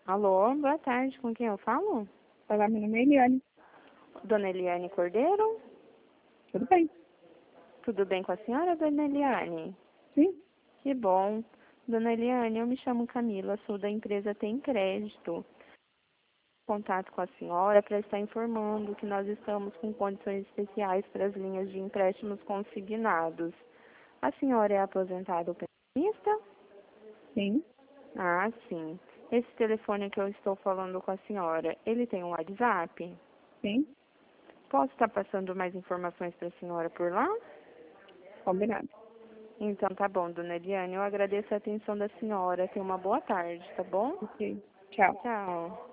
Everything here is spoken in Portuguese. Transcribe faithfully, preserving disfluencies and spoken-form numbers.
Alô, boa tarde, com quem eu falo? Olá, meu nome é Eliane. Dona Eliane Cordeiro? Tudo bem? Tudo bem com a senhora, Dona Eliane? Sim? Que bom. Dona Eliane, eu me chamo Camila, sou da empresa Tem Crédito. Contato com a senhora para estar informando que nós estamos com condições especiais para as linhas de empréstimos consignados. A senhora é aposentada ou pensionista? Sim? Ah, sim. Esse telefone que eu estou falando com a senhora, ele tem um WhatsApp? Sim? Posso estar passando mais informações para a senhora por lá? Combinado. Então tá bom, Dona Eliane. Eu agradeço a atenção da senhora. Tenha uma boa tarde, tá bom? Ok. Tchau. Tchau.